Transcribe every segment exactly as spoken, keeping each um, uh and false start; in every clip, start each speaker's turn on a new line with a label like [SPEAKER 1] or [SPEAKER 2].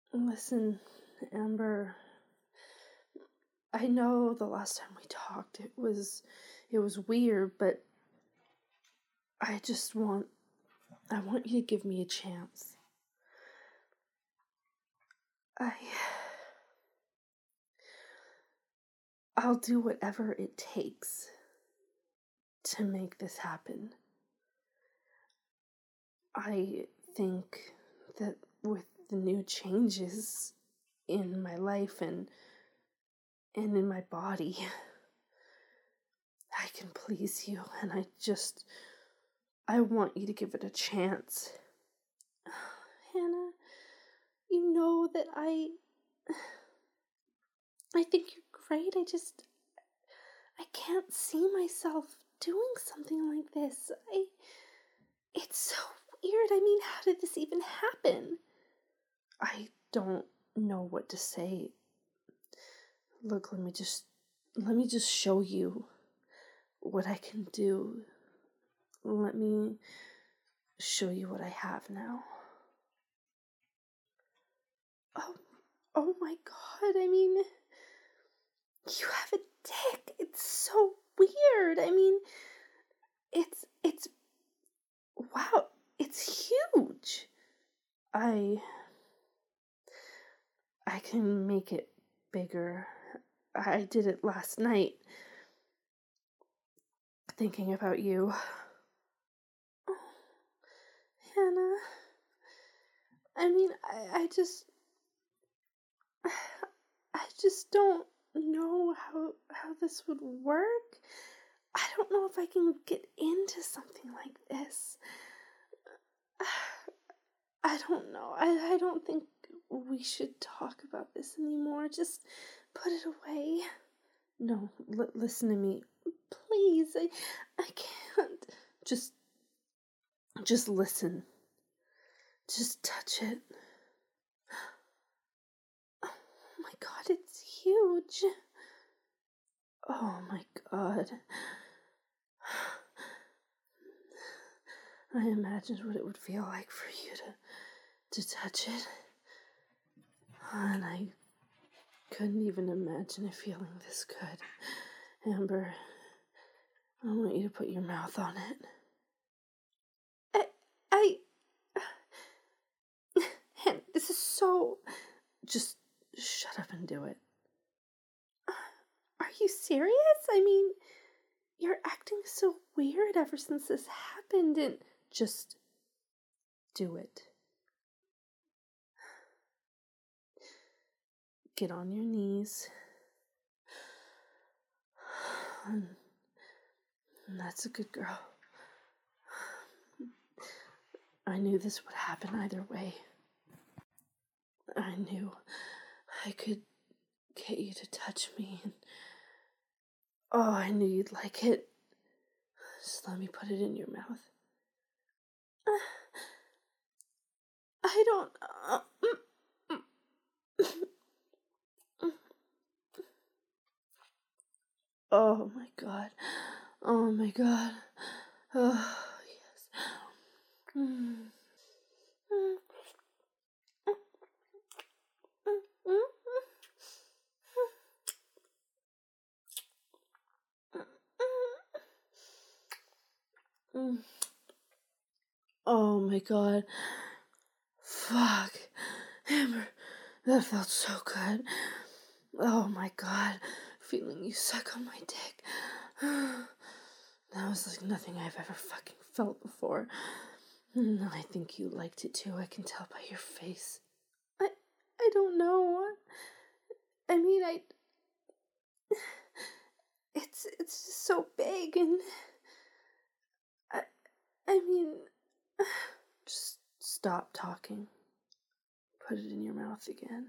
[SPEAKER 1] Listen, Amber, I know the last time we talked it was it was weird, but I just want I want you to give me a chance. I I'll do whatever it takes to make this happen. I think that with the new changes in my life and and in my body, I can please you, and I just I want you to give it a chance. Hannah, you know that I I think you're great. I just I can't see myself doing something like this. I It's so weird. I mean, how did this even happen? I don't know what to say. Look, let me just let me just show you what I can do. Let me show you what I have now. Oh, oh my God. I mean, you have a dick. It's so weird. I mean, it's it's wow, it's huge. I I can make it bigger. I did it last night, thinking about you. Oh, Hannah. I mean, I, I just... I just don't know how, how this would work. I don't know if I can get into something like this. I don't know. I, I don't think we should talk about this anymore. Just put it away. No, l- listen to me. Please, I, I can't. Just, just listen. Just touch it. Oh my God, it's huge. Oh my God. I imagined what it would feel like for you to, to touch it. And I couldn't even imagine it feeling this good. Amber, I want you to put your mouth on it. I, I, and this is so, just shut up and do it. Are you serious? I mean, you're acting so weird ever since this happened, and just do it. Get on your knees. And that's a good girl. I knew this would happen either way. I knew I could get you to touch me, and oh, I knew you'd like it. Just let me put it in your mouth. Uh, I don't... Uh, mm, mm. Oh my God. Oh my God. Oh, yes. Mm. Mm. Mm. Oh my God. Fuck. Amber, that felt so good. Oh my God. Feeling you suck on my dick. That was like nothing I've ever fucking felt before. I think you liked it too. I can tell by your face. I I don't know. I mean, I it's it's just so big, and I I mean, just stop talking. Put it in your mouth again.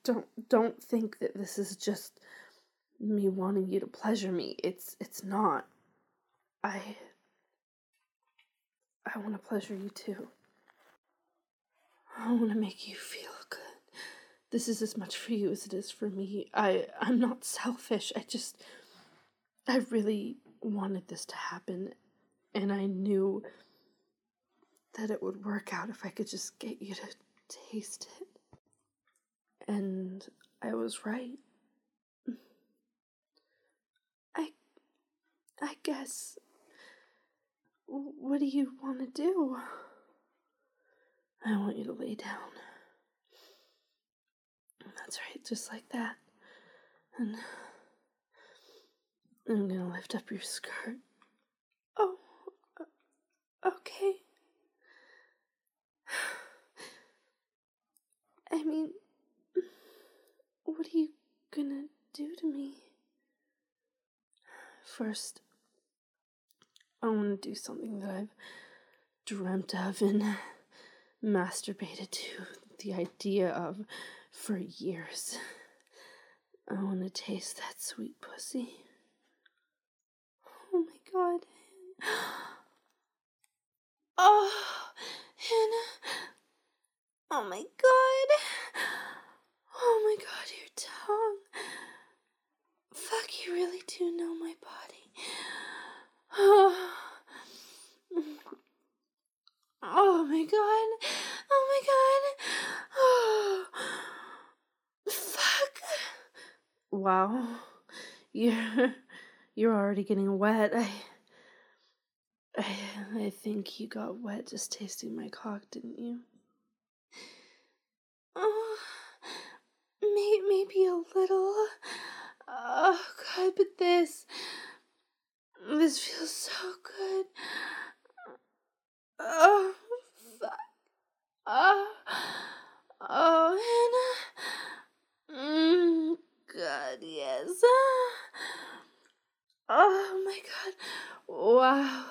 [SPEAKER 1] don't don't think that this is just me wanting you to pleasure me. It's it's not. I I want to pleasure you too. I want to make you feel good. This is as much for you as it is for me. I I'm not selfish. I just I really wanted this to happen, and I knew that it would work out if I could just get you to taste it. And I was right. I I guess. What do you want to do? I want you to lay down. That's right, just like that. And I'm gonna lift up your skirt. Oh, okay. I mean, what are you gonna do to me? First, I want to do something that I've dreamt of and masturbated to the idea of for years. I want to taste that sweet pussy. Oh my god. Oh, Hannah. Oh my god. Oh my god, your tongue. Fuck, you really do know my body. Oh, oh my god. Oh my god. Oh, fuck. Wow. You're, you're already getting wet. I, I, I think you got wet just tasting my cock, didn't you? Oh, may, maybe a little. Oh god, but this, this feels so good. Oh, fuck. Oh, oh, Hannah. Mm, God, yes. Oh my god. Wow.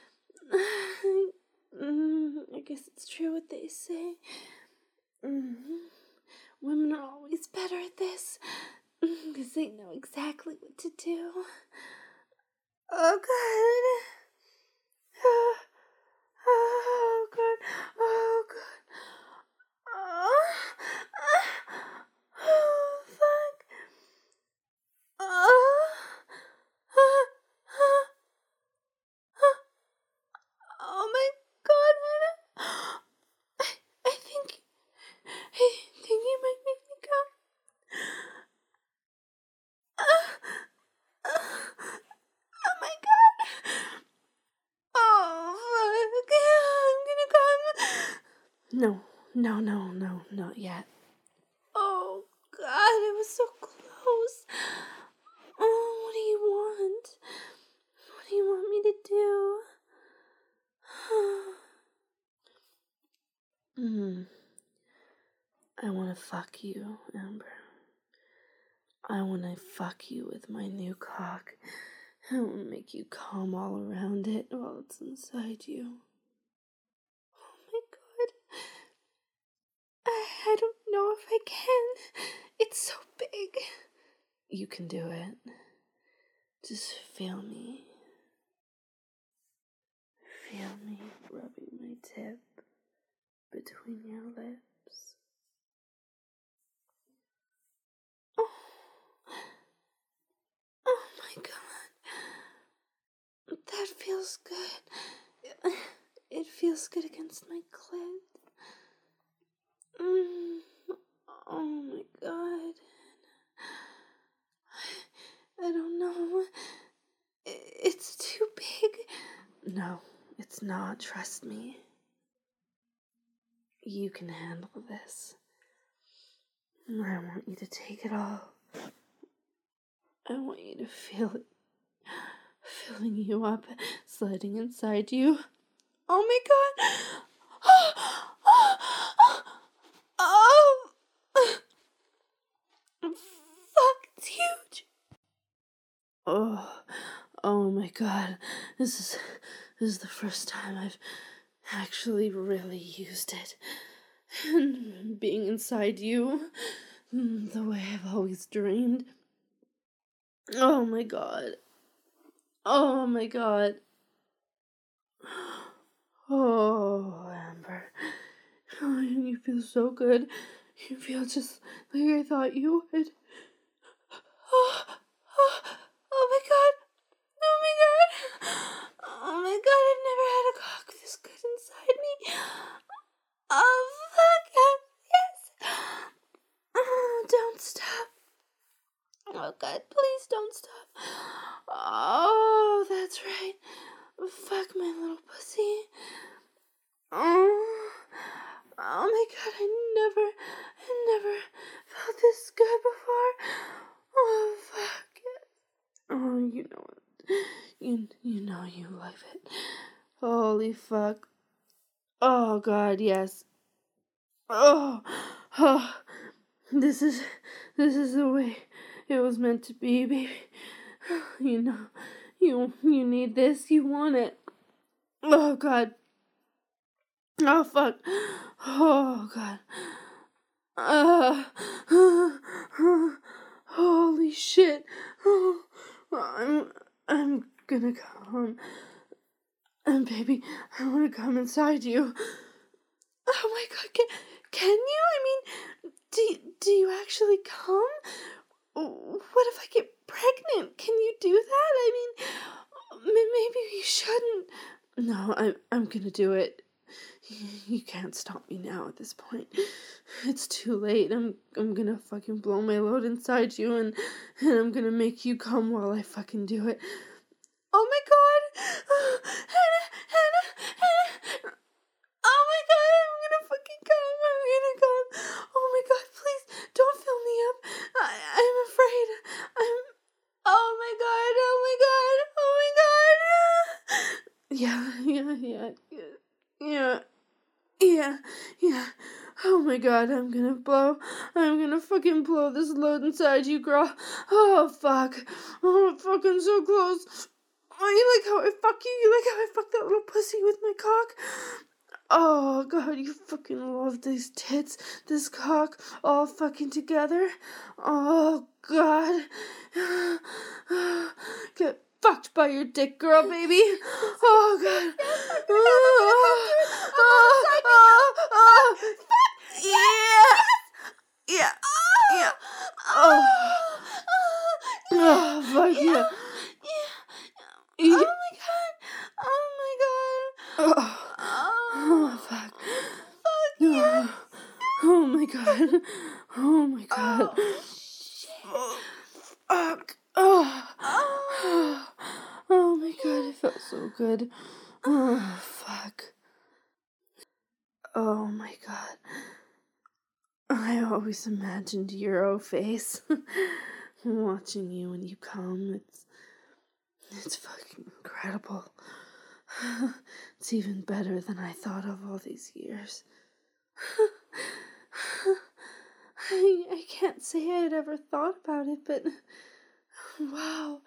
[SPEAKER 1] mm, I guess it's true what they say. Mm-hmm. Women are always better at this. Because they know exactly what to do. Oh god. Oh, oh god. Oh god. Oh, oh fuck. Oh, oh, oh, oh my god, Hannah. I, I think, I think you might make me come. Oh my god. Oh, fuck. I'm gonna come. No, no, no, no, not yet. Oh, God, it was so close. Oh, what do you want? What do you want me to do? Hmm. I want to fuck you, Amber. I want to fuck you with my new cock. I want to make you come all around it while it's inside you. Oh my god. I, I don't know if I can. It's so big. You can do it. Just feel me. Feel me rubbing my tip between your lips. Oh. Oh my god. That feels good. It feels good against my clit. Mm. Oh my god. I don't know. It's too big. No, it's not. Trust me. You can handle this. I want you to take it all. I want you to feel it filling you up, sliding inside you. Oh my god! Oh! Oh! Oh! Fuck, it's huge! Oh, oh my god. This is, this is the first time I've actually really used it. And being inside you, mm, the way I've always dreamed. Oh my god. Oh my god. Oh, Amber. Oh, you feel so good. You feel just like I thought you would. Oh, oh, oh my god. Oh my god. Oh my god, I've never had a cock this good inside me. Oh fuck, yes. Oh, don't stop. Oh god, please don't stop. Oh, that's right. Fuck my little pussy. Oh, oh my god, I never, I never felt this good before. Oh, fuck it. Oh, you know it. You, you know you love it. Holy fuck. Oh god, yes. Oh, oh, this is, this is the way it was meant to be, baby. You know, you, you need this, you want it. Oh god. Oh fuck. Oh god. Uh, holy shit. Oh, I'm I'm gonna come. And baby, I wanna come inside you. Oh my god, can, can you? I mean, do, do you actually come? What if I get pregnant? Can you do that? I mean, maybe you shouldn't. No, I'm, I'm gonna do it. You can't stop me now at this point. It's too late. I'm I'm gonna fucking blow my load inside you and, and I'm gonna make you come while I fucking do it. Oh my god! Hannah! Hannah! Hannah! Oh my god, I'm gonna fucking come. I'm gonna come. Oh my god, please don't fill me up. I, I'm afraid. I'm. Oh my god, oh my god, oh my god. Yeah, yeah, yeah, yeah. Yeah. Yeah, yeah. Oh my god, I'm gonna blow. I'm gonna fucking blow this load inside you, girl. Oh, fuck. Oh, fucking so close. Oh, you like how I fuck you? You like how I fuck that little pussy with my cock? Oh, God, you fucking love these tits, this cock, all fucking together. Oh, God. Get fucked by your dick, girl, baby. Oh, God. Oh, oh, oh, oh. Yeah. Yeah. Yeah. Oh. Oh, fuck yeah. Yeah. Oh, my God. Oh, my God. Oh. Oh, fuck. Fuck yeah. Oh, my God. Oh, my God. Oh, shit. Fuck. Oh. Oh. Oh, my God. It felt so good. Oh, fuck. Oh, my God. I always imagined your face. Watching you when you come. It's, it's fucking incredible. It's even better than I thought of all these years. I, I can't say I had ever thought about it, but wow.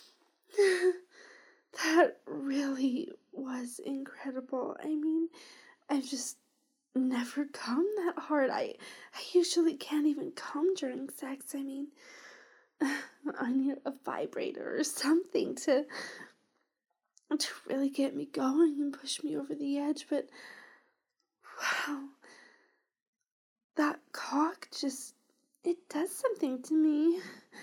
[SPEAKER 1] That really was incredible. I mean, I've just never come that hard. I, I usually can't even come during sex. I mean, I need a vibrator or something to to really get me going and push me over the edge, but wow, that cock just, it does something to me.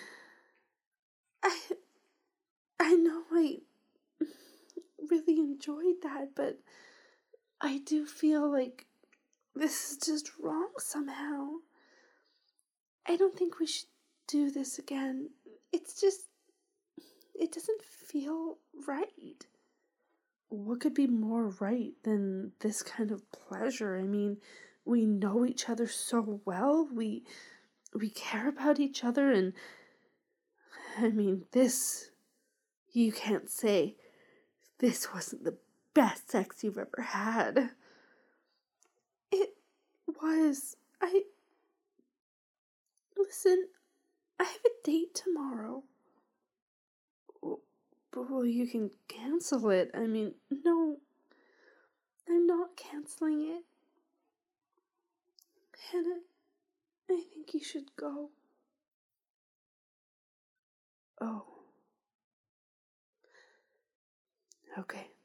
[SPEAKER 1] I, I know I really enjoyed that, but I do feel like this is just wrong somehow. I don't think we should do this again. It's just, it doesn't feel right. What could be more right than this kind of pleasure? I mean, we know each other so well. We we care about each other, and I mean, this, you can't say this wasn't the best sex you've ever had. It was. I listen, I have a date tomorrow. Well, you can cancel it. I mean, no, I'm not canceling it. Hannah, I think you should go. Oh. Okay.